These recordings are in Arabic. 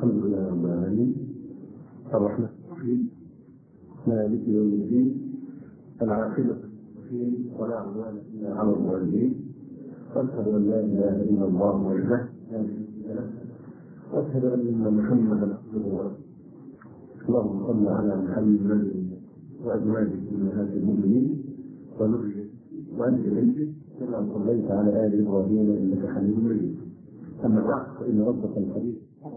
الحمد لله رب العالمين الرحمن الرحيم مالك يوم الدين العاقبة للمتقين ولا عدوان إلا على الظالمين وأشهد أن لا إله إلا الله وحده لا شريك له وأشهد أن محمدا عبده ورسوله. اللهم صل على محمد وأزواجه أمهات المؤمنين وذريته وآل بيته كما صليت على آل إبراهيم إنك حميد مجيد. أما بعد فإن ربك الحديث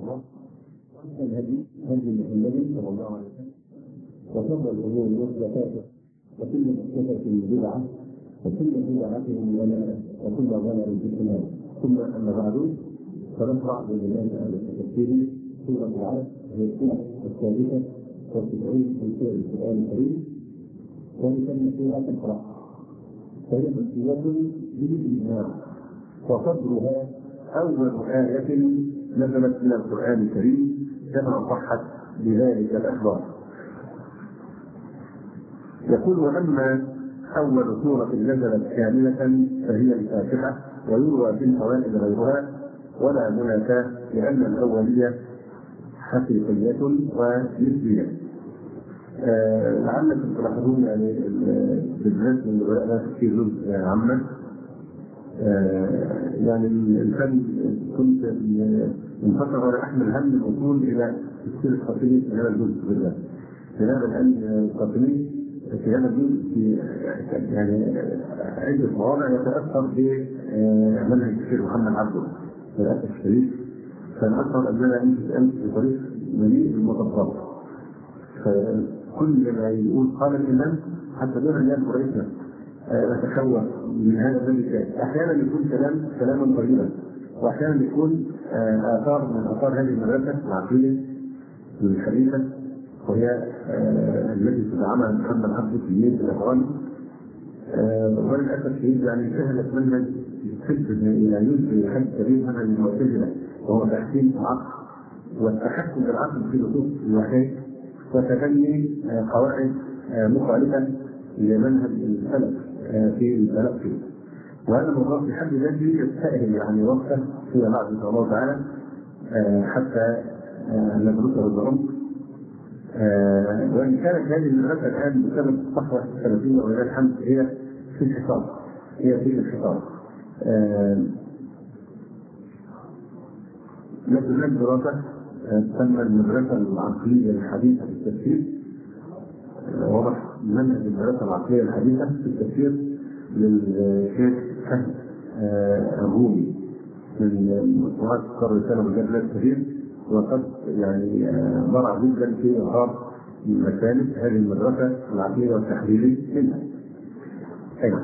الهدي محمد صلى الله عليه وسلم وشر الأمور محدثاتها وكل محدثة بدعة وكل بدعة ضلالة وكل ضلالة في النار. ثم أما بعد فنشرع بإذن تعالى تفسير سورة العلق هي السورة الثالثة والتسعين من سور القرآن الكريم وهي سورة القرآن فهي مكية بالإجماع وقدرها أول آية نزلت من القرآن الكريم كما صحت بذلك الأخبار. يقول: وأما أول سورة نزلت كاملة فهي الفاتحة، ويروى في الفوائد غيرها ولا منافاة لأن الأولية حقيقية ونسبية. لعلكم تلاحظون يعني بالذات من العلماء في جزء عامة يعني الفن كنت منفصل ولا أحمل هم الوصول إلى تفسير القاطني في هذا الجزء بالذات. لهذا الآن القاطني في هذا الجزء في يعني عدة مواضع يتأثر بمنهج الشيخ محمد عبده للأسف الشديد، فنأثر أننا أنت بطريق مليء بالمطبات. فكل ما يقول قال الإمام حتى دون أن يذكر اسمه نتخوف من هذا الذي كان. أحيانا يكون كلاما طويلا، وأحيانا يكون آثار من آثار هذه المدرسة العقلية الحديثة، وهي التي تدعمها محمد عبده في نية الإخوان. وللأسف الشديد يعني سهلت منهج يعني يجري حد كبير منهج المعتزلة، وهو تحسين العقل والتحكم بالعقل في نصوص الوحي وتبني قواعد مخالفة لمنهج السلف في التلقي. وهذا الموضوع في حد ذاته يستاهل يعني وقتا فيما بعد ان شاء الله تعالى حتى ندرسه بالعمق. وان كانت هذه المدرسه الان بسبب الصحوه السلفيه ولله الحمد هي في الحصار. نزلت دراسه تسمى المدرسه العقليه الحديثه في التفسير. وضح منهج المدرسه العقليه الحديثه في التفسير للشيخ فهد الرومي من مؤسسات القرن الثاني والجزء الكبير، وقد يعني ضرع جدا في اظهار مسالك هذه المدرسه العقليه والتحليليه منها. ايضا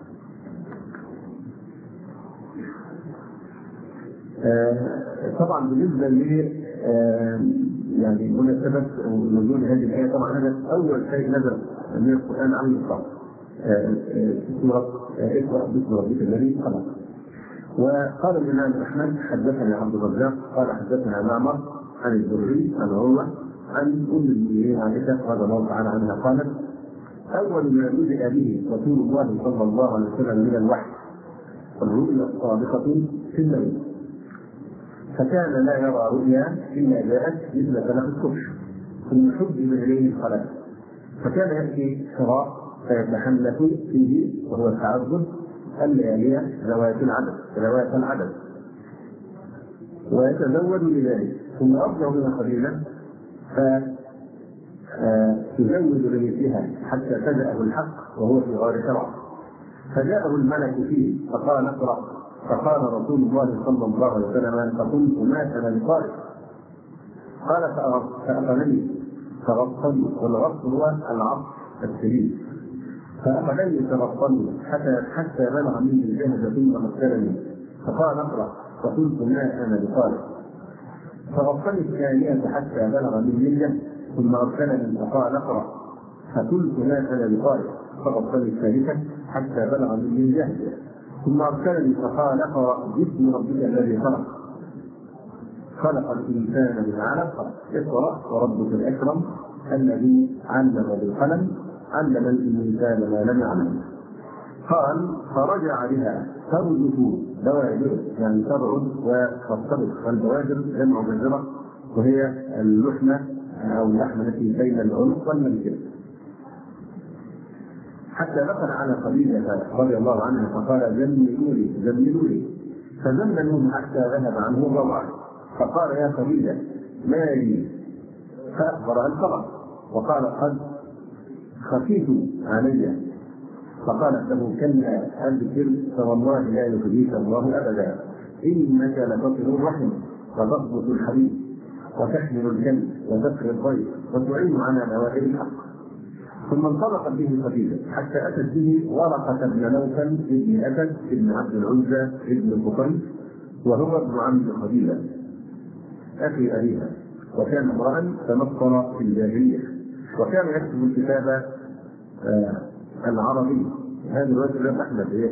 طبعا بالنسبه ل يعني مناسبة نزول هذه الآية، طبعا هذا أول شيء نزل من القرآن عن الإطلاق سورة اقرأ باسم ربك الذي خلق. وقال الإمام أحمد حدثنا عبد الرزاق قال حدثنا معمر عن الزهري عن عروة عن أم المؤمنين عائشة رضي الله تعالى عنها قالت: أول ما بدأ به رسول الله صلى الله عليه وسلم من الوحي الرؤيا الصادقة في الليل، فكان لا يرى رؤيا إلا جاءت مثل فلق الصبح ثم حجب إليه الخلاء، فكان يأتي حراء فيتحلف فيه وهو التعبد الليالي ذوات العدد ويتزود لذلك، ثم أرجع من خليلا فتزود لمثلها حتى فجأه الحق وهو في غار حراء، فجاءه الملك فيه فقال: اقرأ. فقال رسول الله صلى الله عليه وسلم: فقلت: ما أنا بقارئ. قال: فأخذني فغطني، والغط هو العطف الشديد، فأخذني فغطني حتى بلغ مني الجهد ثم مثلني، فقال: اقرأ. فقلت: ما أنا بقارئ. فغطني الثانية حتى بلغ مني الجهد ثم أرسلني فقال: اقرأ. فقلت: ما أنا بقارئ. فغطني الثالثة حتى بلغ مني الجهد ثم أرسلني فقال: اقرأ باسم ربك الذي خلق. خلق الإنسان من علق. اقرأ وربك الأكرم الذي علم بالقلم علم الإنسان ما لم يعلم. قال: فرجع بها ترجف بوادر، يعني تبعد وترتبط، والبوادر جمع بذرة وهي اللحمة أو اللحمة التي بين العنق والمنكب. حتى دخل على خديجة رضي الله عنها فقال زملوا لي فزملوه حتى ذهب عنه الروع. فقال يا خديجة ما لي؟ فأخبرها الخبر وقال قد خفيت علي. فقالت له كلا أذكر فوالله لا يخزيك الله أبدا إنك لتصل الرحم وتضبط الحديث وتحمل الجنة وتسقي الضيف وتعين على نوائب الحق. ثم انطلقت به خديجة حتى أتت به ورقة بن نوفل بن أسد بن عبد العزى بن قطيف وهو ابن عم خديجة أخي أبيها، وكان امرأ تنصر في الجاهلية وكان يكتب الكتاب العربي. هذه الرواية أحمد هي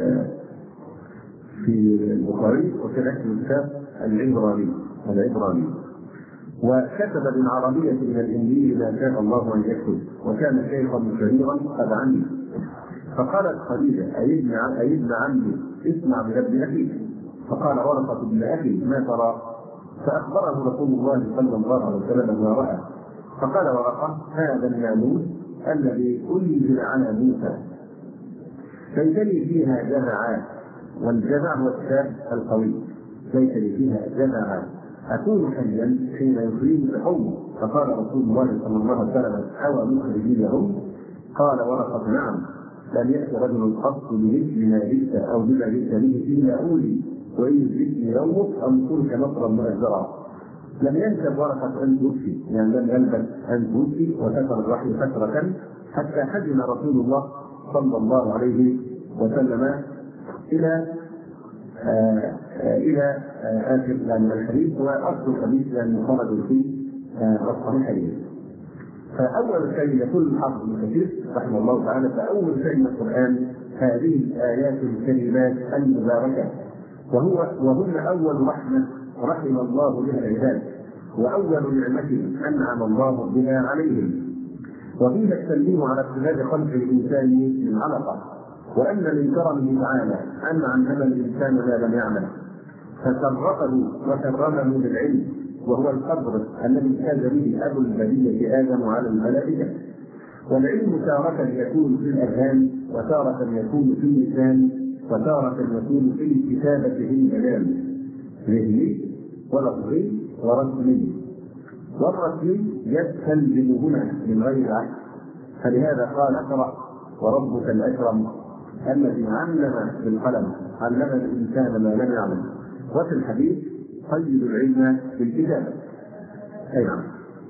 في البخاري، وكان يكتب الكتاب العبراني وكتب بالعربية إلى الإنجيل ما شاء الله أن يكتب، وكان شيخا كبيرا قد عمي. فقالت خديجة أي ابن عمي اسمع بابن أخيك. فقال ورقة ابن أخي ما ترى؟ فأخبره رسول الله صلى الله عليه وسلم ما رأى. فقال ورقة هذا الناموس الذي أنزل على موسى ليس لي فيها جمعات، والجمع هو الشاب القوي، ليس لي فيها جمعات أكون حيا حين يخرج بقومه. فقال رسول الله صلى الله عليه وسلم أو مخرجيهم؟ قال ورقة نعم، لم يأتي رجل قط بمثل ما جئت أو بما جئت به إلا أولي وإن جئتني يومك أو كنت نصرا مؤزرا. لم ينسب ورقة أن توفي، يعني لم يلبث أن توفي وكثر الوحي فترة حتى حزن رسول الله صلى الله عليه وسلم إلى آخر الحديث. وأصل الحديث لأنه خرج في الصحيحين. فأول شيء يقول الحافظ ابن كثير رحمه الله تعالى فأول شيء من القرآن هذه الآيات الكريمات المباركة، وهن أول رحمة رحم الله بها العباد، وأول نعمة أنعم الله بها عليهم. وفيها التنبيه على ابتداء خلق الإنسان من علقة، وأن من كرمه تعالى أن علم الإنسان ما لم يعمل، فشرفه وكرمه بالعلم، وهو القدر الذي كان به أبو البرية آدم على الملائكة. والعلم تارة يكون في الأذهان، وتارة يكون في اللسان، وتارة يكون في الكتابة في الكلام، ذهني ولفظي ورسمي. والرسمي يستلزمهما من غير عكس. فلهذا قال اقرأ وربك الأكرم الذي علم بالقلم علم الإنسان ما لم يعلم. وفي الحديث قيد العلم بالكتابة. أي نعم.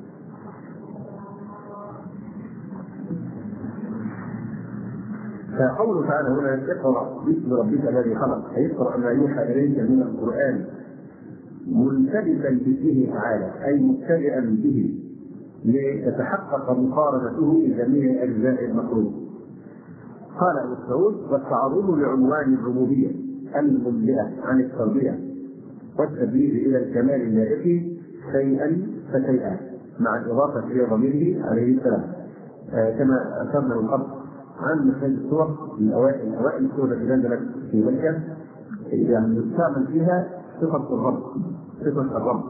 فقوله تعالى هنا اقرأ باسم ربك الذي خلق، يقرأ ما يوحى إليك من القرآن ملتبسا باسمه تعالى، أي مبتدئا به لتتحقق مقارنته بجميع أجزاء المخلوق. قال ابن مسعود والتعرض لعنوان الربوبية المنبئة عن التربية والتبليغ إلى الكمال اللائق شيئا فشيئا مع الإضافة إلى ضميره عليه السلام، كما أشرنا من قبل عن مثل السور الأوائل السور التي نزلت في مكة، يعني يستعمل فيها صفة الرب، صفة الرب.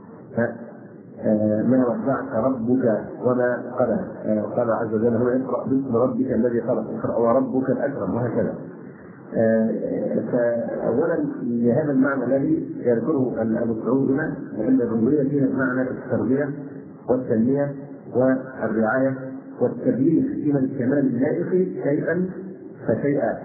ما ودعك ربك وما قلى، قال عز وجل هو اقرأ باسم ربك الذي خلق، اقرأ وربك الأكرم، وهكذا. فأولا لهذا المعنى الذي يذكره ابن مسعود هنا عند الربوبية فيها معنى التربية والتنمية والرعاية والتبليغ إلى الكمال اللائق شيئا فشيئا.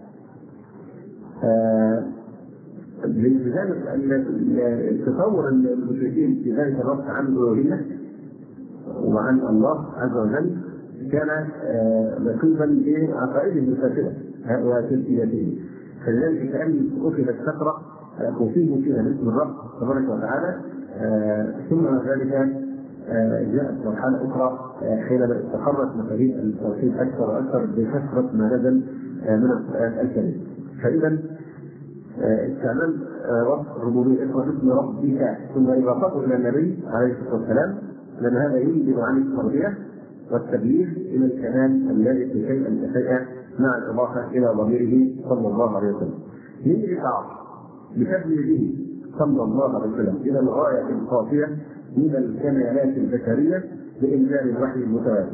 لذلك التصور المشركين في ذلك الوقت عن الألوهية وعن الله عز وجل كان نقيبا بعقائدهم الفاسدة وتلبيتهم. فلذلك كأن أخذت فترة أصيبوا فيها باسم الرب تبارك وتعالى، ثم ذلك جاءت مرحلة أخرى حينما استقرت مفاهيم التوحيد أكثر وأكثر بكثرة ما نزل من القرآن الكريم. فإذا استعمال وصف الربوبية اقرأ باسم ربك ثم إضافته إلى النبي عليه الصلاة والسلام، لأن هذا ينبئ عن التربية والتبليغ إلى الكمال اللائق شيئا فشيئا مع الإضافة إلى ضميره صلى الله عليه وسلم. من إشعار بتبليغه صلى الله عليه وسلم إلى الغاية القاصية من الكمالات البشرية بإنزال الوحي المتواتر.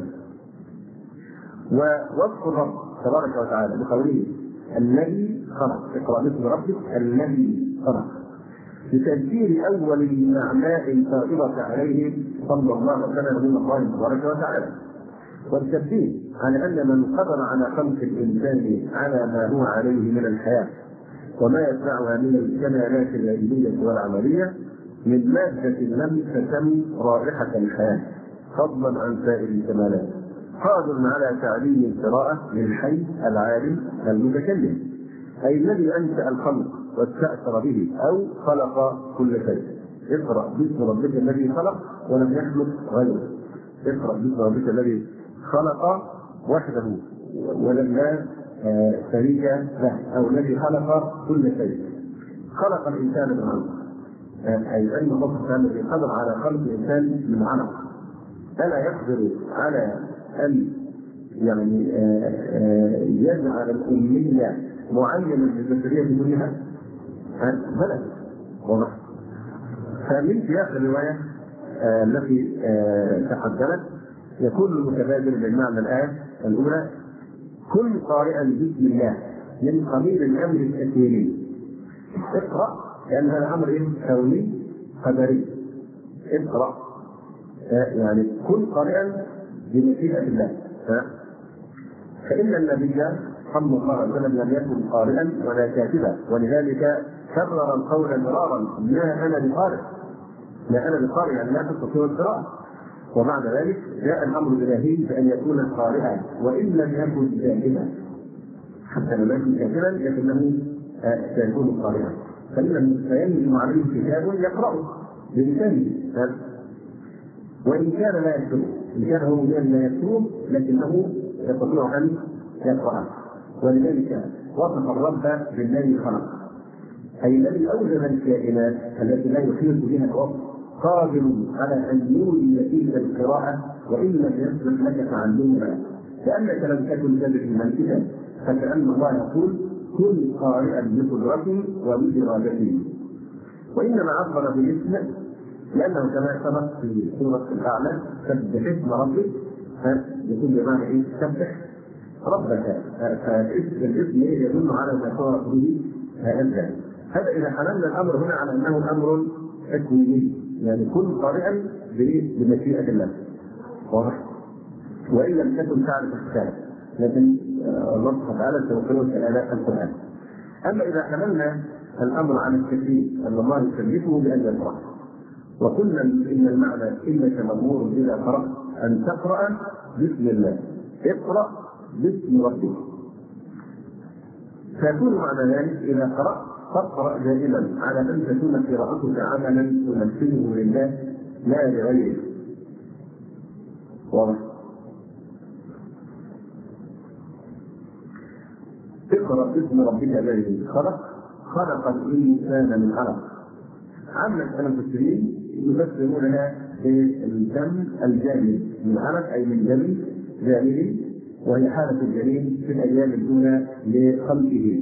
ووصف الرب تبارك وتعالى بقوله الذي خلق، اقرأ باسم ربك الذي خلق، لتذكير أول الأعمال الفائضة عليه صلى الله عليه وسلم من الله تبارك وتعالى، والتنبيه على أن من قدر على خلق الإنسان على ما هو عليه من الحياة وما يتبعها من الكمالات العلمية والعملية من مادة لم تتم رائحة الحياة فضلا عن سائر الكمالات، قادر على تعليم القراءة للحي العالم المتكلم، أي الذي أنشأ الخلق واستأثر به أو خلق كل شيء. اقرأ باسم ربك الذي خلق ولم يخلق غيره. اقرأ باسم ربك الذي خلق وحده ولم شريك له، أو الذي خلق كل شيء. خلق الإنسان من علق، أي أن الله سبحانه الذي قدر على خلق الإنسان من علق ألا يقدر على أن يعني يجعل الأمية معينا للبشرية كلها؟ بلى. واضح. فمن سياق الرواية التي تقدمت يكون المتبادر بالمعنى الآية الأولى كن قارئا باسم الله من قبيل الأمر التكويني. اقرأ لأن هذا أمر كوني قدري. اقرأ يعني كن قارئا بمشيئة الله. فإن النبي صلى الله عليه وسلم لم يكن قارئا ولا كاتبا، ولذلك كرر القول مرارا ما أنا بقارئ، ما أنا بقارئ يعني لا تستطيع القراءة. وبعد ذلك جاء الأمر الإلهي بأن يكون قارئا وإن لم يكن كاتبا، حتى لم يكن كاتبا لكنه سيكون قارئا، فينزل عليه كتاب يقرأه بلسانه، وإن كان لا يكتب، إن كان هو لا يكتب لكنه يستطيع أن يقرأ. ولذلك وصف الرب بالذي خلق، أي الذي أوجد الكائنات التي لا يحيط بها الوصف، قادر على أن يولد تلك القراءة وإن لم يسبق لك تعلمها، لأنك لم تكن تدري ما الكتاب، فكأن الله يقول كن قارئا بقدرته وبإرادته. وإنما عبر بالاسم لأنه كما سبق في سورة الأعلى سبح اسم ربك، يكون بمعنى إيه؟ سبح ربك. فالاسم يدل على ما قال به أنت. هذا إذا حملنا الأمر هنا على أنه أمر تكويني، يعني كن قارئا بمشيئة الله. واضح؟ وإن لم تكن تعرف الكتاب، لكن الله سبحانه وتعالى سيقرئك آلاء القرآن. أما إذا حملنا الأمر على التكليف أن الله يكلفه بأن يقرأ، وقلنا إن المعنى إنك مأمور إذا قرأت أن تقرأ باسم الله، اقرأ باسم ربك. فيكون معنى ذلك إذا قرأت فاقرأ دائما على أن تكون قراءتك عملا تمثله لله لا لغيره. واضح؟ اقرأ باسم ربك الذي خلق، خلق الإنسان من علق. عامة المفسرين يفسرونها بالدم الجامد من علق، أي من دم جامد، وهي حالة الجنين في الأيام الأولى لخلقه.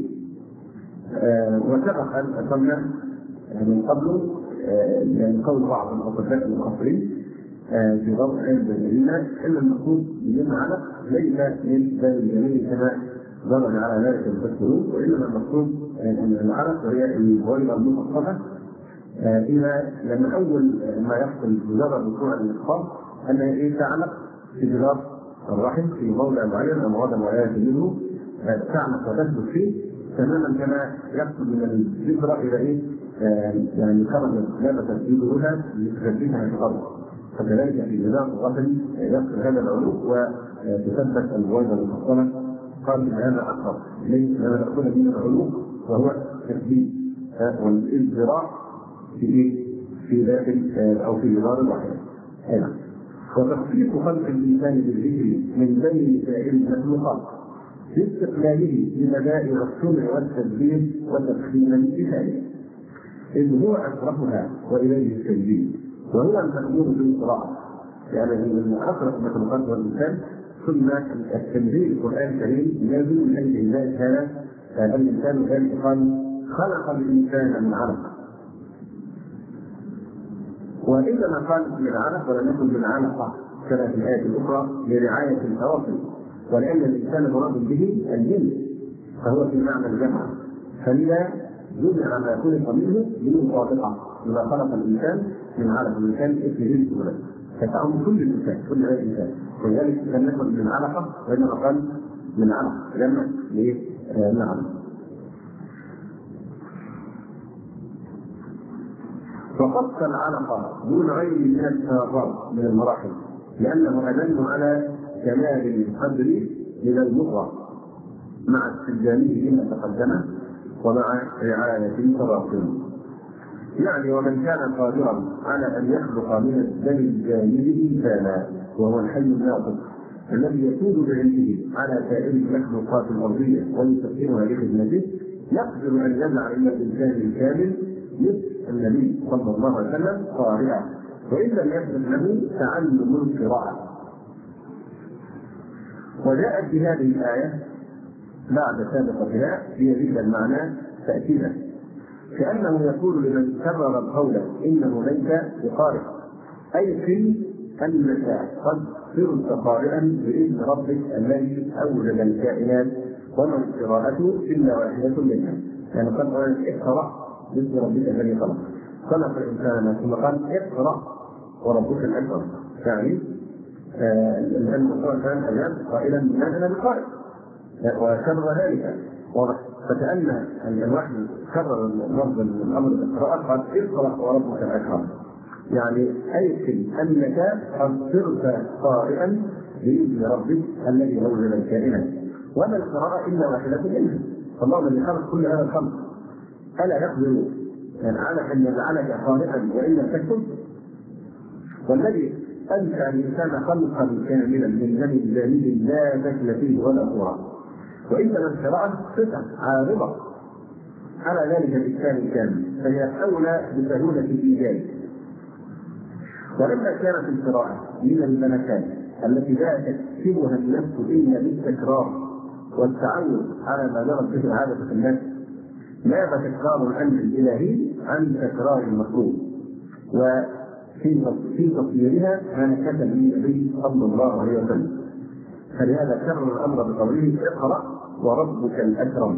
وسبق أن أتمنى من قبل من قول بعض الأطباء المخصصين في ضوء علم المدينة أن المقصود من علق ليس من دم الجنين كما درج على ذلك المفسرون، وإنما المقصود أن العلق هي الغيرة المخصصة إذا لما أول ما يحصل مجرد وقوع الإخفاض أن تعلق في جدار الرحم في موضع معين أو موضع معين منه، تعلق وتثبت فيه تماما كما يحصل من الجبرة إلى يعني خرجت لابسة في جذورها لتثبتها في الأرض، فكذلك في جدار الرحم يحصل هذا العلو وتثبت الغيرة المفصلة. قال هذا أكثر لما نأخذ من العلو وهو التثبيت والازدراء في داخل أو في جدار الرحم. وتخصيص خلق الإنسان بالذكر من بين سائر المخلوقات لاستقلاله بمبادئ الصنع والتدبير وتقسيم الكفاية، إذ هو أشرفها وإليه التدبير، وهو المأمور بالقراءة، يعني من أشرف مخلوقات الإنسان. ثم التنزيل القرآن الكريم نازل من أجل ذلك هذا الإنسان، ذلك قال خلق الإنسان من علق. وإذا ما قال من علق ولم يكن من علقة كما في الآية الأخرى لرعاية التواصل، ولأن الإنسان مراد به الجنس فهو في معنى الجمع، فلذا جمع ما خلق منه بالمطابقة لما خلق الإنسان من علق. الإنسان اسم جنس ولد فتعم كل الإنسان كل هذا الإنسان، ولذلك لم يكن من علقة وإنما قال من علق جمع نعم. وقص العلقة دون غير من الآثار من المراحل لأنه أدل على كمال القدر من المضغة مع استخدامه لما تقدمه ومع رعاية التواصل. يعني ومن كان قادرا على أن يخلق من الدم الجامد إنسانا وهو الحي الناطق الذي يسود بعلمه على سائر المخلوقات الأرضية ويسخرها لخدمته، يقدر أن يجعل من الإنسان الكامل مثل النبي صلى الله عليه وسلم قارئا، وإن لم يثبت له تعلم القراءة. وجاءت بهذه الآية بعد سابقتها ليزيد المعنى تأكيدا، كأنه يقول لمن كرر القول إنه ليس بقارئ، أي في أنك قد صرت قارئا بإذن ربك الذي أوجد الكائنات وما القراءة إلا واحدة منها. يعني قد اقرأ باسم ربك الذي خلق الإنسان ثم قال اقرأ وربك الأكرم. يعني الإنسان صلى الله عليه وسلم قائلا أنا بقارئ وكرر ذلك، فكأن الوحي كرر لفظ الأمر بالقراءة قال اقرأ وربك الأكرم، يعني أيقن أنك قد صرت قارئا بإذن ربك الذي أوجد الكائنات وما القراءة إلا واحدة منها. فالله الذي خلق كل هذا الخلق ألا يقدر على أن يجعلك قارئا وإن لم تكتب؟ والذي أنشأ الإنسان خلقا كاملا من دم جامد لا شكل فيه ولا صورة، وإنما القراءة صفة عارضة على ذلك الإنسان الكامل فهي أولى بسهولة الإيجاد. ولما كانت القراءة من الملكات التي لا تكسبها النفس إلا بالتكرار والتعود على ما جرت به العادة في النفس، ماذا تكرار الأمر الإلهي عن تكرار المطلوب، وفي تصويرها ما نكتب به النبي صلى الله عليه وسلم. فلهذا كرر الأمر بقوله اقرأ وربك الأكرم،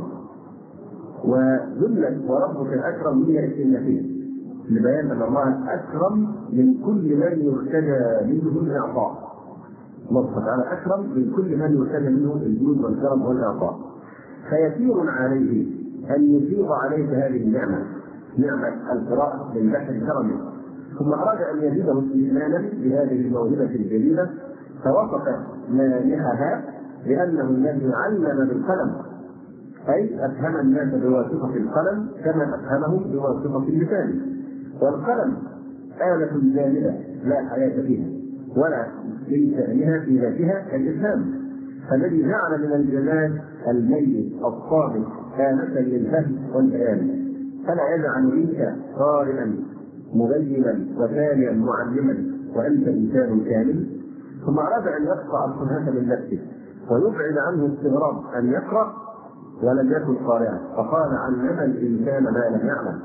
وجملة وربك الأكرم هي استئنافية لبيان أن الله أكرم من كل من يرتجى منه الإعطاء. الله تعالى أكرم من كل من يرتجى منه الجود والكرم والإعطاء، فيسير عليه أن يفيض عليك هذه النعمة، نعمة القراءة من بحر كرمه، ثم أراد أن يزيده استئمانا بهذه الموهبة الجليلة فوصف مانحها لأنه الذي علم بالقلم، أي أفهم الناس بواسطة القلم كما أفهمهم بواسطة اللسان. والقلم آلة جامدة لا حياة فيها ولا لسانها في ذاتها الإفهام، فالذي جعل من الجمال الميت الصادق آلة للفهم والبيان، فلا يجعل منك قارئا مبينا وثانيا معلما وأنت إنسان كامل. ثم أراد أن يقطع الصنعة من نفسه ويبعد عنه استغراب أن يقرأ ولم يكن قارئا، فقال علم الإنسان ما لم يعلم،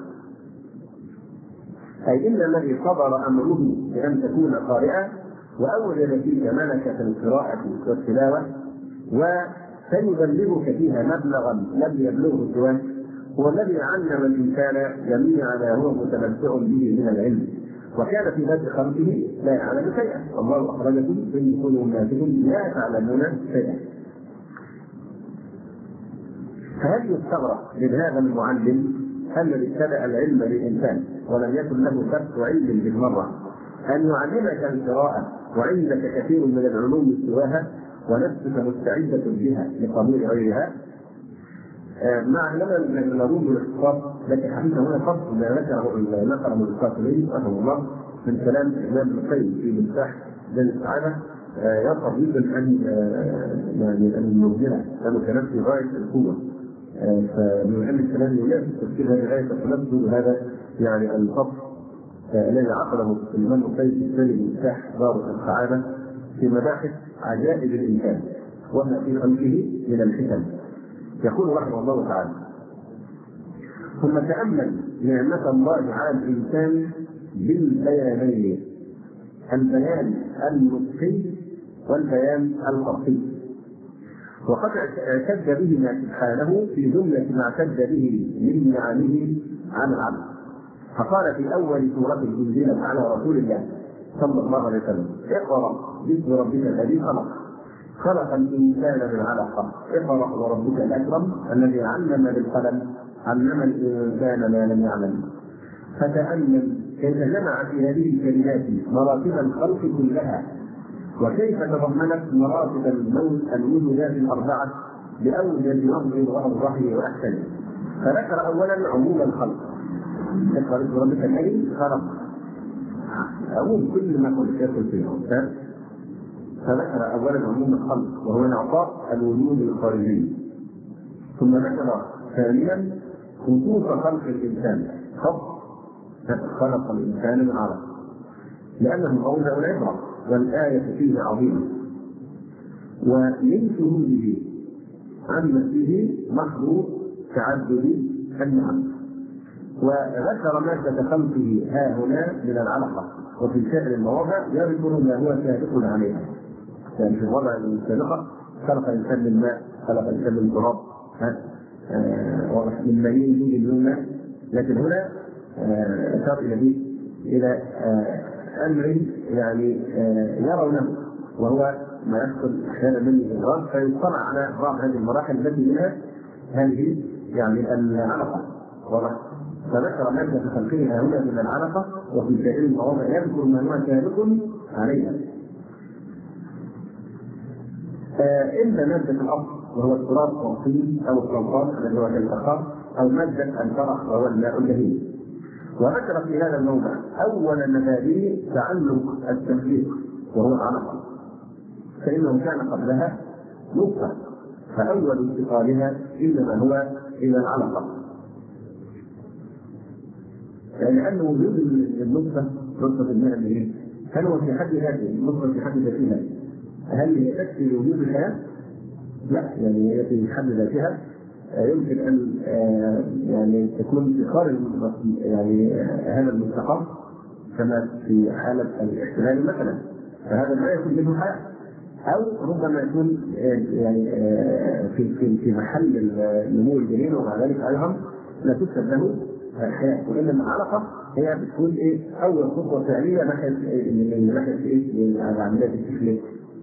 أي إن الذي صدر أمره بأن تكون قارئا وأوجد فيك ملكة القراءة والتلاوة وسيبلغك فيها مبلغا لم يبلغه سواه، هو الذي علم الإنسان جميع ما هو متمتع به من العلم، وكان في بدء خلقه لا يعلم شيئا، الله أخرجكم من بطون أمهاتكم لا تعلمون شيئا. فهل يستغرب من هذا المعلم الذي ابتدأ العلم للإنسان ولم يكن له سبق علم بالمرة أن يعلمك القراءة وعندك كثير من العلوم سواها ونفسك مستعدة بها لقبول غيرها؟ مع أننا نقوم بالاختصاص، لكن حديث هنا فصل ما نقله القاسمي رحمه الله من كلام الإمام ابن القيم في مفتاح دار السعادة، يصعب جدا أن نوجهه لأنه كلام في غاية القوة، فمن أن الكلام يناسب تفسير هذه الآية فنبذل هذا يعني الفصل الذي عقده الإمام ابن القيم في كتاب مفتاح دار السعادة في مباحث عجائب الإنسان وما في خلقه من الحكم. يقول رحمه الله تعالى: ثم تأمل نعمة الله على الإنسان بالبيانين: البيان النطقي والبيان الخطي. وقد اعتد بهما سبحانه في جملة ما اعتد به من نعمه على العبد، فقال في أول سورة أنزلت على رسول الله صلى الله عليه وسلم: اقرأ باسم ربك الذي خلق، خلق الإنسان من علق، اقرأ وربك الأكرم الذي علم بالقلم، علم الإنسان ما لم يعلم. فتأمل كيف جمع في هذه الكلمات مراتب الخلق كلها، وكيف تضمنت مراتب الوجودات الأربعة بأوجد لفظ وأوضحه وأحسنه. فذكر أولا عموم الخلق: اقرأ باسم ربك الذي خلق، أقول كل ما قلت يدخل فيه. فذكر أولا عموم الخلق وهو انعطاف الوجود الخارجي، ثم ذكر ثانيا خصوص خلق الإنسان: خلق الإنسان من علق، لأنه موضع العبرة والآية فيه عظيمة. ومن شهوده عن نفسه محض تعدد النعم. وذكر مادة خلقه ها هنا من العلقة، وفي سائر المواضع يذكر ما هو سابق عليها. يعني في الوضع السابقة خلق الإنسان من ماء، خلق الإنسان من تراب، من ماء يوجد الماء. لكن هنا أشار إلى أمر يعني يرونه، وهو ما يحصل أحيانا من الإدراك، فيطلع على بعض هذه المراحل التي منها هذه يعني العلقة. فذكر مادة خلقها هنا من العلقة، وفي سائر المواضع يذكر ما هو سابق عليها. إلا مادة الأصل وهو التراب والطين أو الصلصال الذي هو كالفخار، أو مادة الفرح وهو الماء اللهيب. وذكر في هذا الموضع أول مبادئ تعلق التخليق وهو العلقة، فإنه كان قبلها نطفة، فأول انتقالها إنما هو إلى العلقة. لأن وجود النطفة نطفة الماء اللهيب هل هو في حد ذاته النطفة في حد ذاتها؟ هل هي تكفي وجود الحياة؟ لا، يعني هي في حد ذاتها يمكن أن يعني تكون في خارج يعني هذا المستقر، كما في حالة الاحتلال مثلا، فهذا لا يكون منه حياة، أو ربما يكون يعني في محل النمو الجنين، ومع ذلك أيضا لا تكتب له حياة. وإنما العلقة هي بتكون أول خطوة فعلية ناحية عمليات التخليق.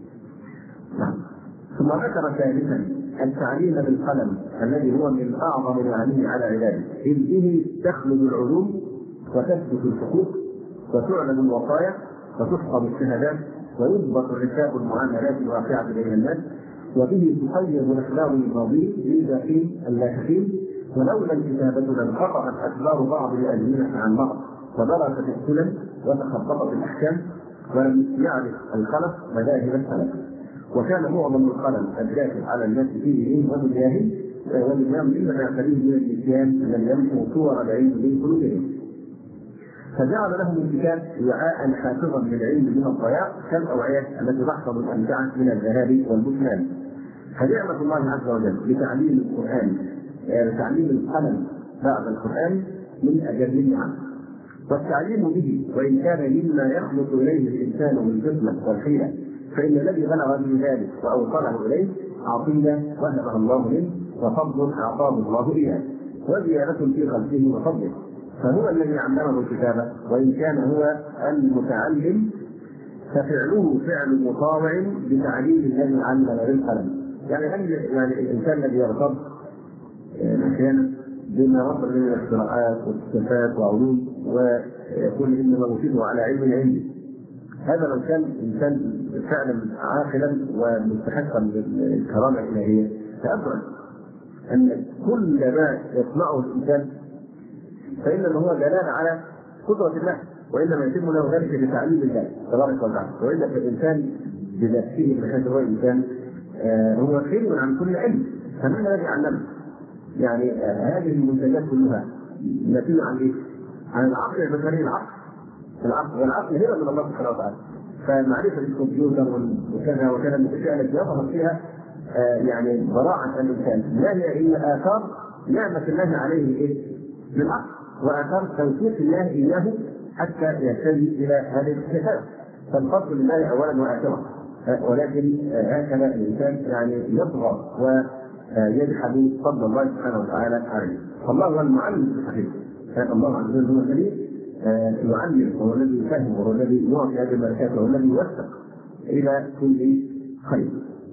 ثم ذكر ثالثا التعليم بالقلم الذي هو من أعظم نعمه على عباده، إذ به تخلد العلوم وتثبت الحقوق وتعلن الوصايا وتحفظ الشهادات ويضبط ركاب المعاملات الواقعة بين الناس، وبه تخير الأخلاق الماضين للباقين اللاحقين. ولولا الكتابة لانقطعت أسباب بعض الأزمنة عن بعض، وبرزت السنن وتخبطت الأحكام، ولم يعرف الخلق مذاهب السلف. وكان معظم القلم الداخل على الناس فيه ومجاهد والإمام إنما يعتريه من النسيان الذي يمحو صور العلم من قلوبهم، فجعل لهم الكتاب وعاء حافظا للعلم من الضياع كالأوعية التي تحفظ الأمتعة من الذهاب والبطلان. فنعمة الله عز وجل بتعليم القرآن، تعليم القلم بعد القرآن، من أجل النعم. والتعليم به وإن كان مما يخلق إليه الإنسان من الفطنة والحيلة، فإن الذي بلغ من ذلك وأوصله إليه عطية وهبها الله منه، وفضل أعطاه الله إياه، وزيادة في خلقه وفضله. فهو الذي علمه الكتابة، وإن كان هو المتعلم ففعله فعل مطاوع بتعليم الذي علم بالقلم. يعني الإنسان الذي يرغب أحيانا بما وصل من الاختراعات واكتشافات وعلوم ويقول إنما وجدته على علم عندي، هذا لو كان إنسان فعلا عاقلا ومستحقا للكرامة الإلهية، فأبعد أن كل ما يصنعه الإنسان فإنما هو دلالة على قدرة الله، وإنما يتم له ذلك بتعليم الله تبارك وتعالى. وإلا فالإنسان بنفسه بحيث هو الإنسان هو خير عن كل علم، فمن الذي علمه؟ يعني هذه المنتجات كلها نتيجة عن إيه؟ عن العقل البشري. والعقل هي من الله سبحانه وتعالى. فمعرفة الكمبيوتر وكذا وكذا من الأشياء التي يظهر فيها يعني براعة الإنسان لا هي إلا آثار نعمة الله عليه بالعقل، وآثار توفيق الله إياه حتى يهتدي إلى هذه الصفات. فالفضل لله أولا وآخرا، ولكن هكذا الإنسان يعني يطغى ويجحد فضل الله سبحانه وتعالى عليه. فالله هو المعلم في الحقيقة، الله عز وجل هو الذي يعلم، وهو الذي يفهم، وهو الذي يعطي هذه البركات، وهو الذي يوفق إلى كل خير.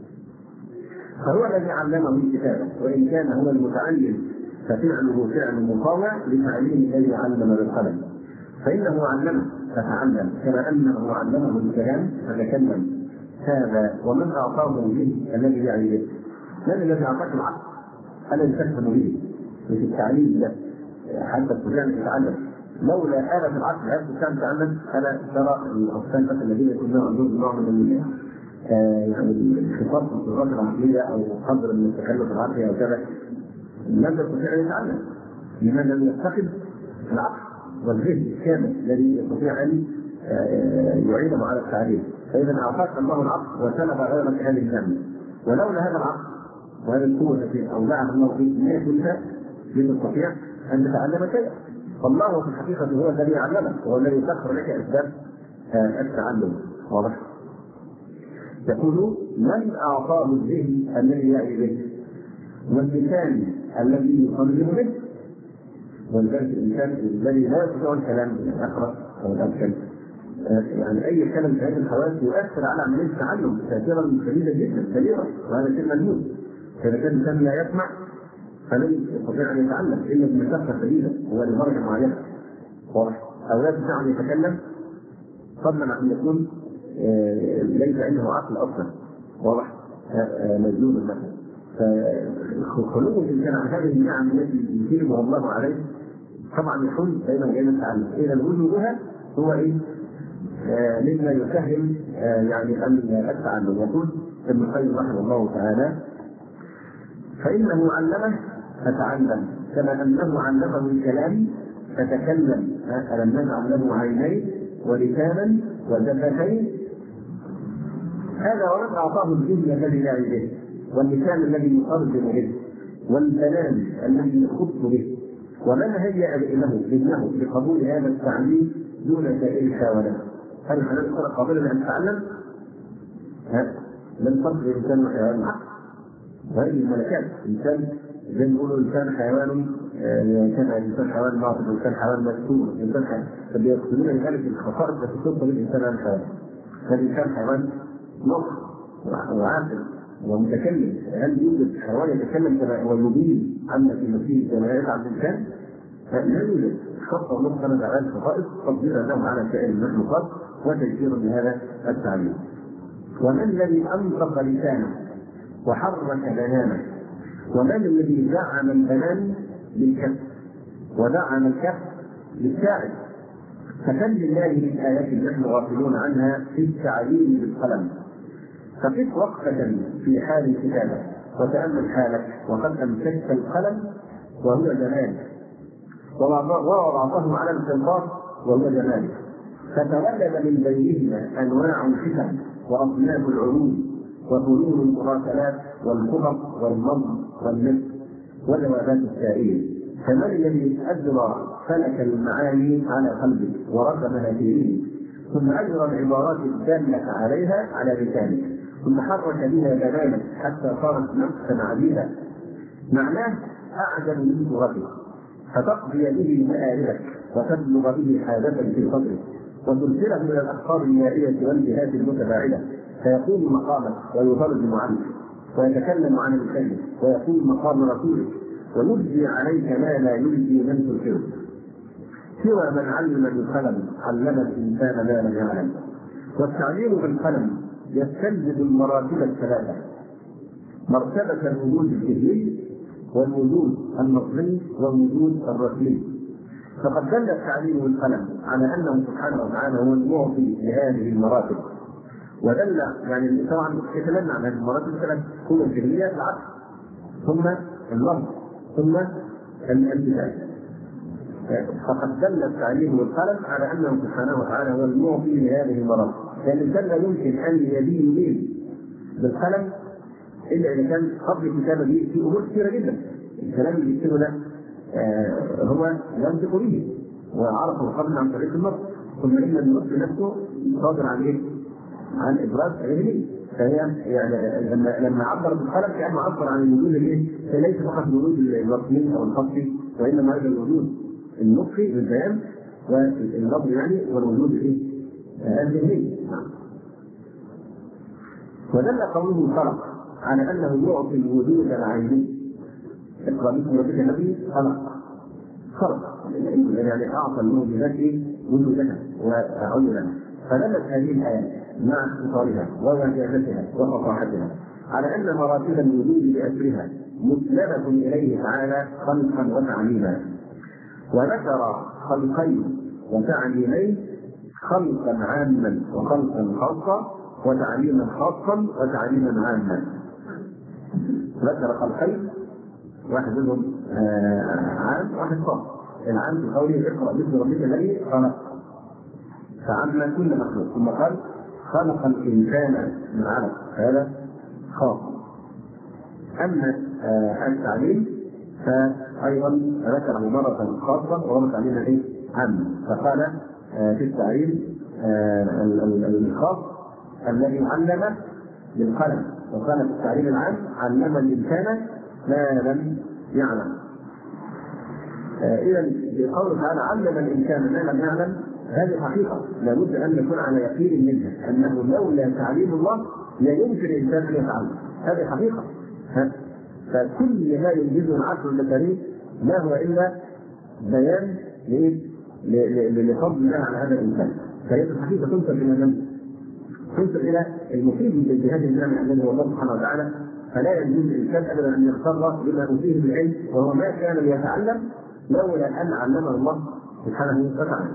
فهو الذي علمه الكتابة، وإن كان هو المتعلم ففعله فعل مطاوع لتعليم الذي علم بالقلم، فإنه علمه فتعلم كما أنه علمه الكلام فتكلم. هذا ومن أعطاه به الذي يعني به، من الذي أعطاك العقل الذي تفهم به في التعليم ده حتى تستطيع أن تتعلم؟ لولا آلة العقل هل تستطيع أن تتعلم؟ ألا ترى الأطفال الذين يكون لهم عندهم نوع من يعني الانخفاض في القدرات العقلية أو قدر من التكلف العقلي أو كذا، لم يستطيع أن يتعلم. لماذا؟ لم يفتقد العقل والذهن الكامل الذي يستطيع أن يعينه على التعليم. فإذا أعطاك الله العقل وسلب غيرك هذه النعمة، ولولا هذا العقل وهذه القوة التي أودعها الله فيك ما كنت لتستطيع أن تتعلم شيئا. فالله في الحقيقة هو الذي علمك، وهو الذي سخر لك أسباب التعلم. واضح؟ يقول من أعطاه الذهن الذي يعي به، واللسان الذي يصلي به، ولذلك الإنسان الذي لا يستطيع الكلام يقرأ أو يتكلم، يعني أي كلام في هذه الحواس يؤثر على عملية التعلم تأثيرا شديدا جدا كبيرا، وهذا شيء ملموس. فإذا كان الإنسان لا يسمع فلن يستطيع أن يتعلم إلا بمشقة شديدة ولدرجة معينة، أو لا يستطيع أن يتكلم فضلا عن يكون ليس عنده عقل أصلا، واضح؟ مجنون مثلا. فخلو الإنسان عن هذه النعم التي يثيبها الله عليه طبعا يكون بينه وبين التعلم. إذا وجودها هو إيه؟ مما يسهل يعني التعلم. يقول ابن القيم رحمه الله تعالى: فإنه علمه فتعلم كما أنه علمه الكلام فتكلم. ألم نجعل له عينين ولسانا وشفتين؟ هذا ومن أعطاه الذهن الذي يعي به، واللسان الذي يترجم به، والكلام الذي يخط به، ومن هيأ له بقبول هذا التعليم دون سائر الحيوانات. هل الحيوانات قابلة أن تتعلم؟ لم تفرق الإنسان وحيوان العقل، وهذه الملكات. الإنسان زي ما يقولوا الإنسان حيوان، كان الإنسان حيوان ناطق، والإنسان حيوان مسؤول، الإنسان فبيقصدون ذلك الخصائص التي تصل بالإنسان عن الحيوان. فالإنسان حيوان ناطق وعاقل ومتكلم. هل يوجد حيوان يتكلم كما هو يبين عما في نفسه كما يفعل الإنسان؟ فلا يوجد. خط الله سبحانه وتعالى خصائص تفضيلا له على سائر المخلوقات وتيسيرا لهذا التعليم. ومن الذي أنطق لسانه وحرك بنانه؟ ومن الذي دعم البنان بالكف ودعم الكف بالساعد؟ فكم لله من آيات نحن غافلون عنها في التعليم بالقلم. فقف وقفة في حال الكتابة وتأمل حالك وقد أمسكت القلم وهو جمال، ووضعته على القنطار وهو جمال، فتولد من بينهما أنواع الحكم وأصناف العلوم وفنون المراسلات والخطط والنظم والنسب وجوابات السائلين. فمن الذي أجرى فلك المعاني على قلبك ورسمها في ذهنك، ثم أجرى العبارات الدالة عليها على لسانك، ثم حرك بها بنانك حتى صارت نفسا عديدة معناه أعجب من صورتك، فتقضي به مآربك وتبلغ به حاجة في صدرك وترسله إلى الأخبار النائية والجهات المتباعدة، فيقوم مقامك ويترجم عنك ويتكلم عن الكلمة ويقوم مقام رسولك ويجزي عليك ما لا يجزي من تنكره. سوى من علم بالقلم علم الإنسان ما لم يعلم. والتعليم بالقلم يستلزم المراتب الثلاثة: مرتبة الوجود الفكري والوجود النظري والوجود الرسمي. فقد دل التعليم بالقلم على أنه سبحانه وتعالى هو المعطي لهذه المراتب، ودل يعني طبعا يتكلمنا عن هذه المراتب الثلاث: كل الفكرية العقل، ثم اللفظ، ثم الانتفاع. فقد دل التعليم بالقلم على أنه سبحانه وتعالى هو المعطي لهذه المراتب. لأن الإنسان لا يمكن أن يبين بالقلم إلا إذا كان قبل الكتابة به في أمور كثيرة جدا. الكلام اللي يكتبه ده هو ينطق به وعرفه قبل عن طريق النص، ثم ان النطق نفسه صادر عن ايه؟ عن ابراز غيره. فهي يعني لما عبر بالخلق كانه عبر عن الوجود الايه؟ فليس فقط الوجود الوصفي او الخطي، وانما هذا الوجود النطقي بالبيان واللفظ يعني، والوجود الايه؟ الذهني. ودل قوله خلق على انه يعطي الوجود العيني. اقرا باسم ربك الذي خلق يعني اعطى الموجودات وجودها وعيونها. فدلت هذه الايه مع اختصارها ووجازتها وفصاحتها على ان مراتب الوجود باسرها مسلمه اليه تعالى خلقا وتعليما. وذكر خلقين وتعليمين، خلقا عاما وخلقا خاصا، وتعليما خاصا وتعليما عاما. ذكر خلقين، واحد منهم عام واحد خاص. العام في قوله اقرأ باسم ربك الذي خلق فعم كل مخلوق، ثم قال خلق الانسان من علق، هذا خاص. اما التعليم فايضا ذكره مره خاصه ومره تعليما ايه؟ عام. فقال في التعليم الخاص الذي علم بالقلم، وقال في التعليم العام علم الانسان ما لم يعلم. اذا بقوله تعالى علم الانسان ما لم يعلم، هذه حقيقه لابد ان نكون على يقين منها، انه لولا تعليم الله لا يمكن الانسان ان يتعلم. هذه حقيقه. فكل ما ينجزه العقل البشري ما هو الا بيان لفضل الله على هذا الانسان. فهي الحقيقه تنسب الى من؟ تنسب الى المفيد بهذه النعمه الذي هو الله سبحانه وتعالى. فلا يجوز الانسان ابدا ان يغتر بما اوتيه بالعلم، وهو ما كان ليتعلم لولا ان علمه الله سبحانه وتعالى.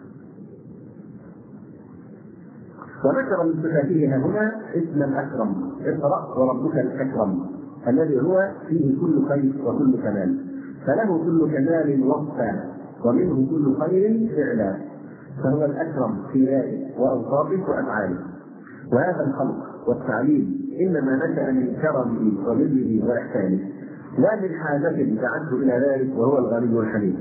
وذكر من صفاته هنا اسم الاكرم، اقرا وربك الاكرم، الذي هو فيه كل خير وكل كمال، فله كل كمال وصفا ومنه كل خير فعلا، فهو الاكرم في ذاته واوصافه وافعاله. وهذا الخلق والتعليم انما نشا من كرمه وبره واحسانه، لا من حاجه دعته الى ذلك، وهو الغني الحليم.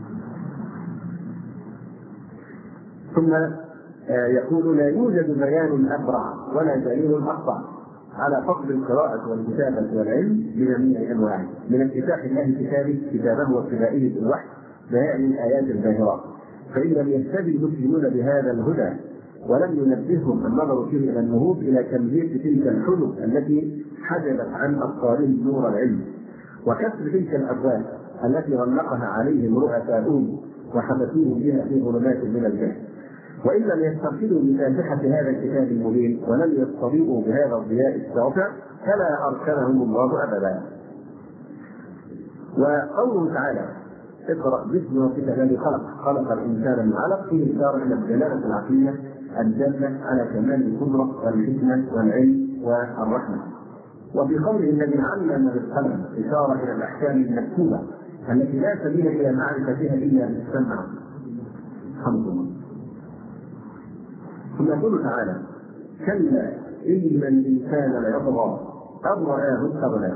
ثم يقول لا يوجد بيان أبرع ولا دليل أقطع على فضل القراءة والكتابة والعلم بجميع أنواعه، من افتتاح الله كتابه وابتدائه بالوحي بهذه الآيات الباهرات. فإن لم يهتدي المسلمون بهذا الهدى ولم ينبههم النظر فيه إلى النهوض إلى تمديد تلك الحلم التي حجبت عن أبصارهم نور العلم، وكسر تلك الأبواب التي غلقها عليهم رؤساؤهم وحبسوهم بها في ظلمات من الجهل، وإن لم يسترشدوا بفاتحة هذا الكتاب المبين ولم يستضيئوا بهذا الضياء الساطع فلا أرسلهم الله أبدا. وقوله تعالى اقرأ باسم ربك الذي خلق الإنسان من علق، فيه إشارة إلى الدلالة العقلية الدالة على كمال القدرة والحكمة والعلم والرحمة. وفي قوله الذي علم بالقلم إشارة إلى الأحكام المكتوبة التي لا سبيل إلى معرفتها إلا بالسمع. الحمد لله. ثم يقول تعالى كلا إن الإنسان ليطغى أن رآه استغنى.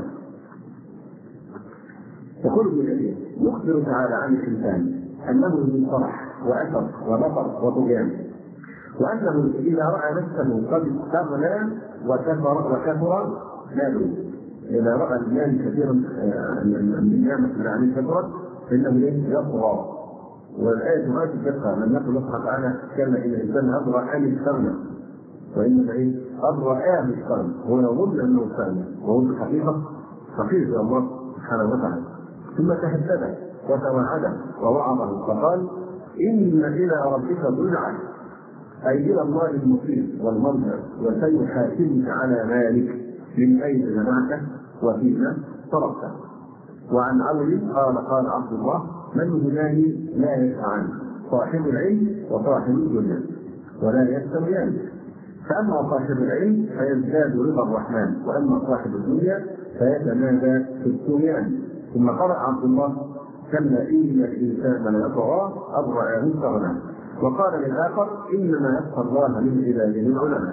يقول ابن كثير يخبر تعالى عن الإنسان أنه من فرح وأثر وبطر وطغيان، وأنه إذا رأى نفسه قد استغنى وكثر ماله، إذا رأى المال كثيرا من النعمة التي كثرت فإنه يطغى. والآية ما تذكر لم يقل الله تعالى كان إن الإنسان أضرى أن استغنى، وإنما أضرى أن استغنى، هو يظن أنه استغنى وهو في الحقيقة فقير إلى الله سبحانه وتعالى. ثم تهدد وتوعد ووعظه فقال إن إلى ربك الرجعى، أي إلى الله المصير والمرجع، وسيحاسبك على مالك من أين جمعته وفيما صرفته. وعن عون قال عبد الله من هداني لا يسعان، صاحب العلم وصاحب الدنيا ولا يستويان، فأما صاحب العلم فيزداد رضا الرحمن، وأما صاحب الدنيا فيتمادى في الطغيان. ثم قرأ عبد الله كلا إن الإنسان ليطغى أن رآه استغنى. وقال للآخر إنما يخشى الله من عباده العلماء.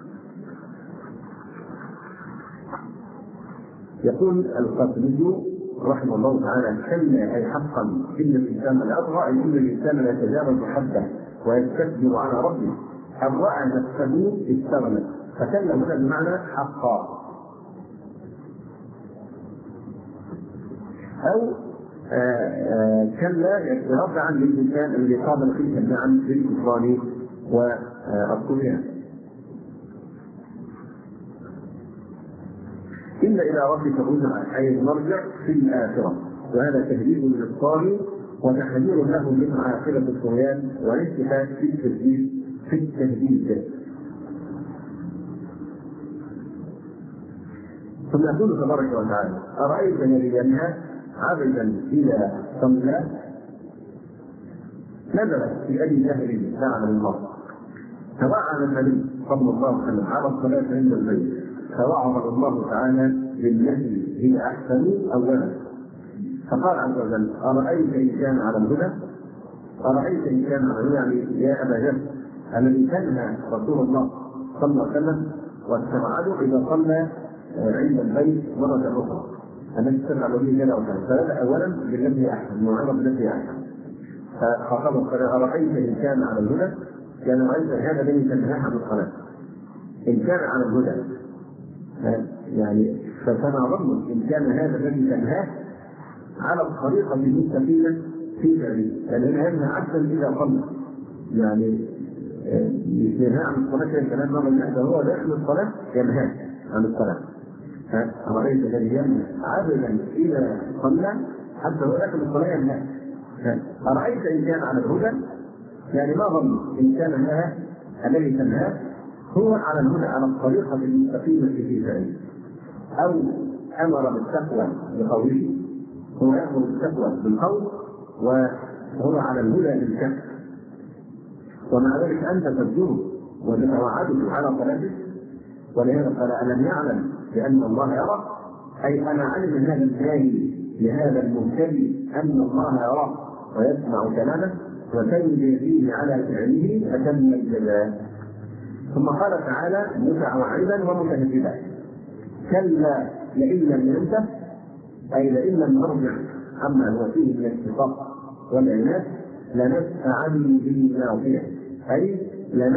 يقول القاسمي رحمه الله تعالى كلا أي حقا إن الإنسان ليطغى، أي إن الإنسان لا يتجاوز حده ويستكبر على ربه أن رأى نفسه استغنى. فكلا هنا بمعنى حقا، أو كلا رفعا للإنسان الذي قابل فيه النعم بالكفران والطغيان. إن إلى ربك الرجعى أي المرجع في الآخرة، وهذا تهديد للطاغي وتحذير له من عاقبة الطغيان والانتهاك في التهديد في التهديد. ثم يقول تبارك وتعالى: أرأيت الذي ينهى عبدا إلى صلى نزلت في أي جهل فعل الله. توعد النبي صلى الله عليه وسلم على الصلاة عند البيت، فوعظ الله تعالى بالتي هي أحسن أولا، فقال عز وجل: أرأيت إن كان على الهدى. أرأيت إن كان على الهدى يعني يا أبا جهل الذي تنهى رسول الله صلى الله عليه وسلم واتبعه إذا صلى عند البيت مرة أخرى، الذي تسمع به كذا وكذا. فبدأ أولا بالتي أحسن، موعظة بالتي أحسن. فخاطبه قال: أرأيت إن كان على الهدى، يعني رأيت هذا الذي تنهى عن الصلاة إن كان على الهدى، يعني فما ظنك إن كان هذا الذي تنهاه على الطريقة المستقيمة في سبيل، لأن هذا عبدا إذا صلى، يعني ينهى عن الصلاة كلام مرة من هو داخل الصلاة ينهى عن الصلاة. أرأيت الذي ينهى عبدا إذا صلى حتى هو داخل الصلاة ينهى. أرأيت إن كان على الهدى، يعني ما ظنك إن كان هذا الذي تنهاه هو على الهدى على الطريقة المستقيمة في سبيل، أو أمر بالتقوى بقوله، هو يأمر بالتقوى بالقول وهو على الهدى بالكف، ومع ذلك أنت تبدوه وتتوعده على صلاته. ولهذا قال: ألم يعلم بأن الله يرى، أي أنا علم هذا الجاهل لهذا المبتدئ أن الله يرى ويسمع كلامه وسيجزيه فيه على فعله أتم الجزاء. ثم قال تعالى متعوعدا ومتهددا: كلا لئن لم ينته، أي لئن لم نرجع عما هو فيه من الاتفاق والعناد لنسفعا بالناصية، أي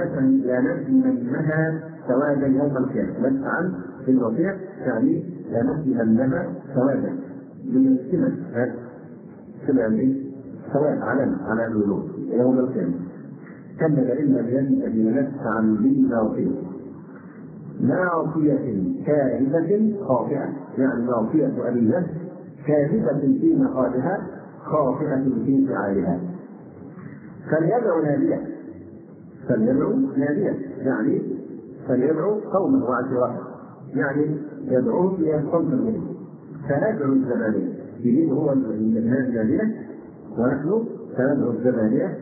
لنسفنها سوادا يوم القيامة. نسفعا بالناصية يعني لنسفنها سوادا من السمن، سمن سواد على الوجوه يوم القيامة. كلا لئن لم ينته لنسفعا بالناصية، ناصية كاذبة خاطئة، يعني ناصية ألية كاذبة في مقالها خاطئة في فعالها. فليدعو نادية، يعني فليدعو قومه وعشيرته، يعني يدعوه إلى صوت منه. فندعو الزبانية، يريد هو النادية ونحن سندعو الزبانية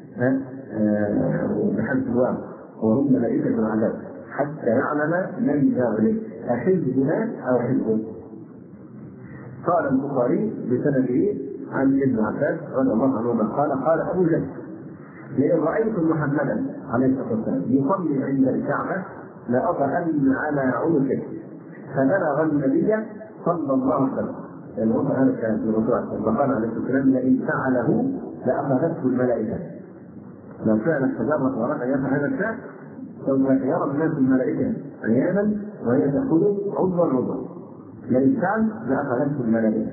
بحسب الواقع، وهم ملائكة العذاب حتى يعلم من ذلك أحزبنا أو حزبه. قال البخاري بسنده عن ابن عباس رضي الله عنهما قال أبو جهل: لئن رأيت محمدا عليه الصلاة والسلام يصلي عند الكعبة لأضعن على عنقه. فبلغ النبي صلى الله عليه وسلم، لأن هذا كان في الرسول فقال عليه الصلاة والسلام: لئن فعله لأخذته الملائكة. لو فعلا تجرد ورد يفعل هذا الشيء سوف يرى الناس الملائكة عيانا وهي تأخذ عضوا، لئن فعل لأخذته الملائكة.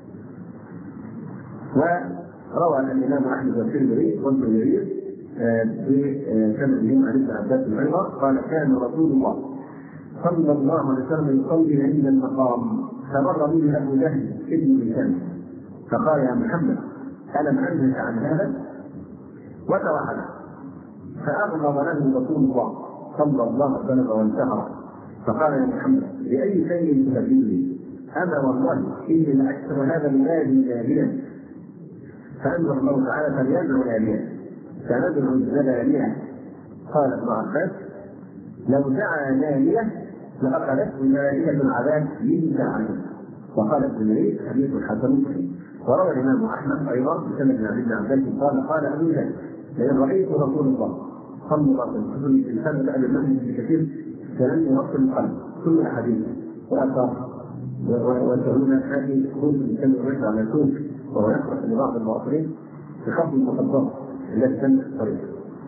وروى الإمام أحمد والترمذي وابن جرير بسندهم عن ابن عباس أيضا قال: كان رسول الله صلى الله عليه وسلم يصلي عند المقام، فمر به أبو جهل ابن هشام فقال: يا محمد ألم أنهك عن هذا؟ وتوعد، فأغضب له رسول الله صلى الله عليه وسلم وانتهر، فقال: يا محمد بأي شيء تهديني؟ أنا والله إني لأكثر هذا المال جاهلا. فأنزل الله تعالى: فليدعو ناديا، فندعو الزبانية. قال ابن عباس: لو دعا نادية لأخذته الملائكة العذاب من دعائه. وقال ابن جرير: حديث حسن صحيح. وروى الإمام أحمد أيضا بسند عن ابن عباس قال أبو جهل: لئن رأيت رسول الله صلى الله عليه وسلم في الإنسان بأهل المسجد بكثير كلام يوصل القلب كل حديث وأثار وتعلمون هذه خروج الإنسان الرجل على الكون وهو يخرج لبعض المواطنين بخفض المخدرات التي تملك الطريق.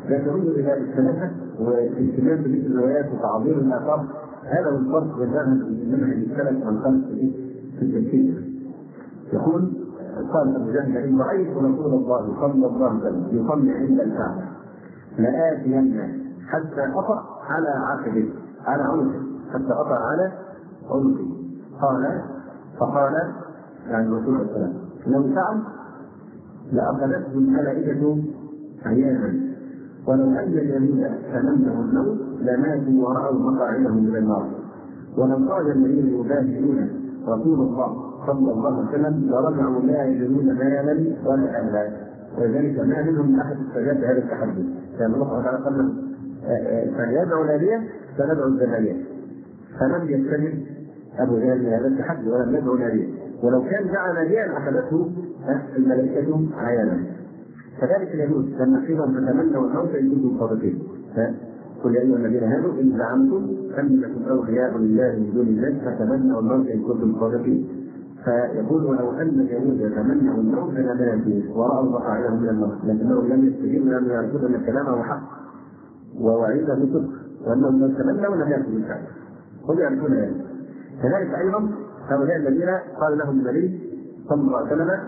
يدعون الى الثلاثه والاهتمام بمثل الروايات وتعظيم الاثار. هذا هو الفرق بين المنهج السلف والخلف في التفسير. يقول قال ابو جهل ان رايت رسول الله صلى الله عليه وسلم يصلي عند الكعبه لآتين حتى أطأ على عقبه على عنقه حتى أطأ على عنقه. فقال يعني الرسول صلى الله عليه وسلم لو فعل لأخذته الملائكة عيانا، ولو أن اليمين تمنه الموت لماتوا ورأوا مقاعدهم من النار، ولو قال الذين يباهرون رسول الله صلى الله عليه وسلم لرجعوا لا يجدون مالا ولا أهلا. ولذلك ما منهم من أحد استجاب هذا التحدي، لأن الله سبحانه وتعالى قال فليدعوا ناديا فندعوا الزبانية، فلم يستجب أبو جهل هذا التحدي ولم يدعو ناديا، ولو كان دعا ناديا أخذته الملائكة عيانا. كذلك يجوز لما قيل فتمنوا الموت إن كنتم صادقين. قل يا أيها الذين هادوا إن زعمتم أنكم أولياء لله من دون الله فتمنوا الموت إن كنتم صادقين. فيقول ولو أن اليهود يتمنوا الموت لماتوا ورأوا مقاعدهم من النار، لكنهم لم يستجيبوا لأنهم يعرفون أن كلامه حق ووعيده صدق، وأنهم لو تمنوا لم يأتوا بالفعل. هم يعرفون ذلك. كذلك أيضا هؤلاء الذين قال لهم النبي صلى الله عليه وسلم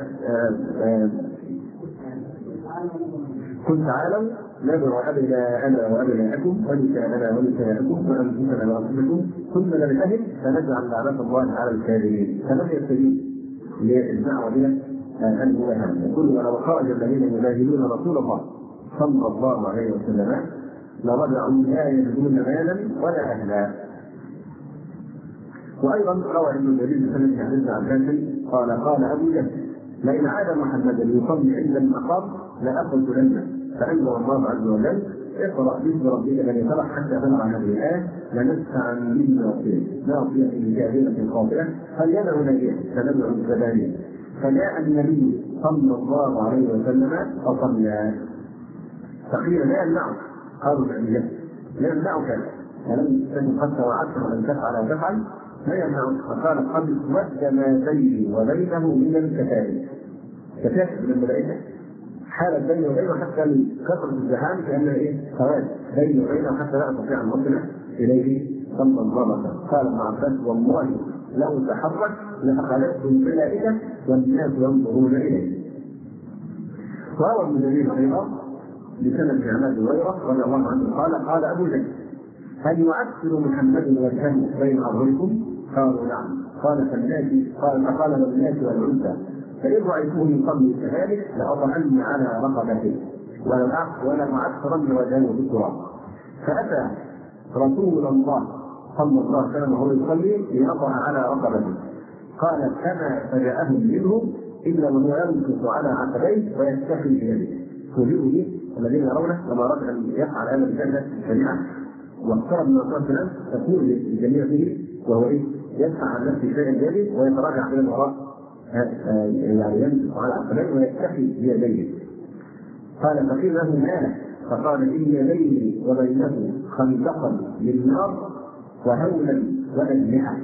قل تعالوا ندعو أبناءنا وأبناءكم ونساءنا ونساءكم وأنفسنا وأنفسكم ثم نبتهل فنجعل لعنة الله على الكاذبين. فلم يستجيب للدعوة إلى المباهلة. يقول ولو خرج الذين يباهلون رسول الله صلى الله عليه وسلم لرجعوا لا يجدون مالا ولا أهلا. وأيضا روى ابن جرير سند حديث عباس قال أبو جهل لئن عاد محمدا يصلي عند المقام لأقتلنه. فأنزل الله عز وجل اقرأ باسم ربك الذي خلق حتى تنع هذه الآية لنسفعا ناصية جاهلة خاطئة فليدعو نبيه فندعو الزبانية. فجاء النبي صلى الله عليه وسلم فصلى. فقيل لا يمنعك، قالوا بأبي لا يمنعك فلم تكن قد توعدت ولم تفعل وتفعل لا يمنعك. فقال قد ود ما بيني وبينه من الكتائب. كتائب من الملائكة حالة بيني وبينه حتى من كثرة الزحام كأنه خوارج بيني وبينه حتى لا أستطيع أن أصل إليه صلى الله عليه وسلم. قال ابن عباس والله لو تحرك لأخذته الملائكة والناس ينظرون إليه. وروى ابن جرير أيضا بسند عماد هريرة رضي الله عنه قال أبو جهل هل يعسر محمد وجهه بين أظهركم؟ قالوا نعم. قال فقال للناس والأنثى فإن رأيته يصلي كذلك لأضعن على رقبته ولمعسرن وجهه بالتراب. فأتى رسول الله صلى الله عليه وسلم وهو يصلي ليضع على رقبته. قال كما فجاءهم منه إلا من ينكص على عقبيه ويستحي بيده. فوجئوا الذين يرونه لما رد أن يفعل هذا الجنة الشريعة واقترب من الله سلام تكون لجميعه وهو يدفع عن نفسه شيئا جديد ويتراجع إلى الوراء يعني ينكص على عقبيه ويستحي بيديه. قال فقيل له ماله؟ فقال إن بيني وبينه خندقا للنار وهولا وأجنحة.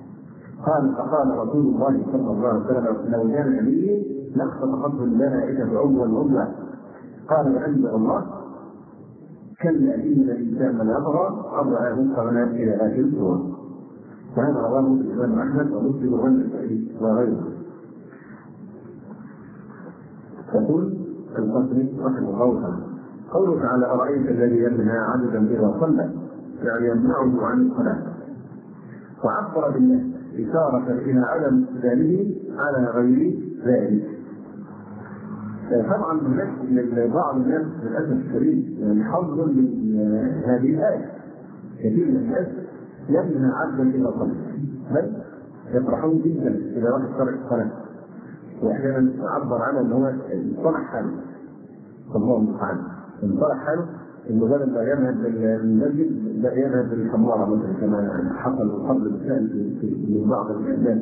فقال رسول الله صلى الله عليه وسلم لو كان نبي لاختطفته الملائكة عموا عموا. قال وأنزل الله كلا إن الإنسان من أطغى أن رآه استغنى إلى آخر السورة. وهذا رواه الإمام أحمد ومسلم والنسائي وغيره. يقول القاسمي رحمه الله تعالى قوله تعالى أرأيت الذي ينهى عبدا إذا صلى يعني يمنعه عن الصلاة. وعبر بالله إشارة إلى عدم استدلاله على غير ذلك. طبعا من بعض الناس للأسف الشديد يعني حظ من هذه الآية. كثير من الناس ينهى عبدا إذا صلى بل يفرحون جدا إذا واحد ترك الصلاة، وأحيانا عبر عنه أنه هو انصلح حاله الله المستعان انصلح حاله إنه بدل ما يذهب للمسجد لا يذهب للحمارة مثلا كما حصل قبل من بعض الناس.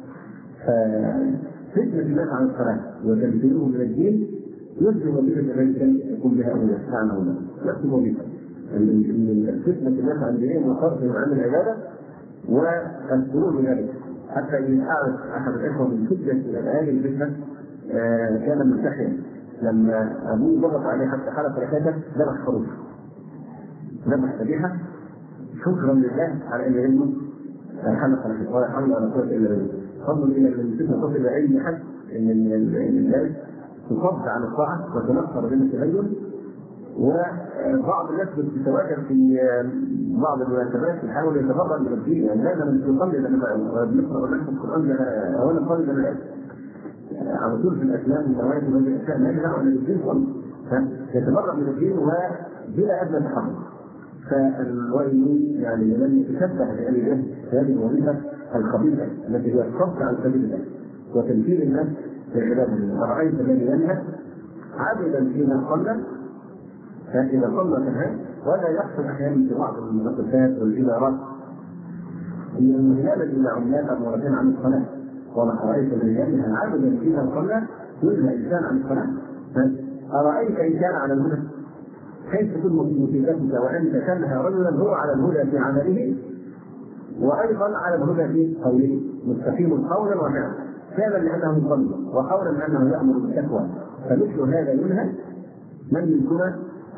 فتنة الناس عن الصلاة وتمثيلهم من الدين نفس الوظيفة التي يكون بها أولى سبحانه وتعالى نفس الوظيفة. فتنة الناس عن دينهم وصرفهم عن العبادة والسرور بذلك. حتى إن أعرف أحد الإخوة من شدة هذه الفتنة كان مستحيا لما ابوه ضغط عليه حتى حلف ركعته ذبح خروف، ذبح ذبيحه شكرا لله على ان ابنه حلف ركعته، ولا حول ولا قوه الا بالله. فضل الى ان تصل الى اي حد ان الناس تصد عن الطاعه وتنفر بين التدين. وبعض الناس بتتواجد في بعض المناسبات يحاول يتفرغ من الدين، يعني لازم يصلي لما بنقرا لكم القران اولا قال لنا على طول في الاسلام والنوادي والاشياء ما يدعو ان الدين كله يتفرغ من الدين وبلا ادنى تحرك. فالوالدين يعني لمن يتشبه بهذه الوظيفه الخبيثه التي هي الصد عن سبيل الله وتمثيل الناس في عباد الله. ارايت الذي ينهى عبدا فيما صلى، فإذا صلى كمان ولا يحصل أحيانا في بعض المؤسسات والإدارات هي المهلة إلى عمال المرتين عن الصلاة، وما رأيت الرجال عبدا فيها صلى ينهى إنسان عن الصلاة. أرأيت إن كان على الهدى كيف تكون مصيبتك وأنت تنهى رجلا هو على الهدى في عمله وأيضا على الهدى في قوله مستقيم قولا وفعلا، فعلا لأنه يصلي وقولا لأنه يأمر بالتقوى. فمثل هذا ينهى من منكم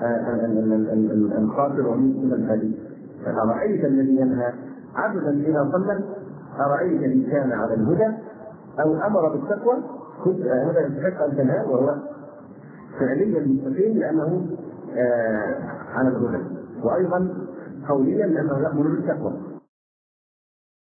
الخاطر ومنكم الهادي. أرأيت الذي ينهى عبدا إذا صلى، أرأيت إن كان على الهدى أو أمر بالتقوى، هذا يستحق أن تنهى وهو فعليا مستقيم لأنه على الهدى، وأيضا قوليا لأنه يأمر بالتقوى.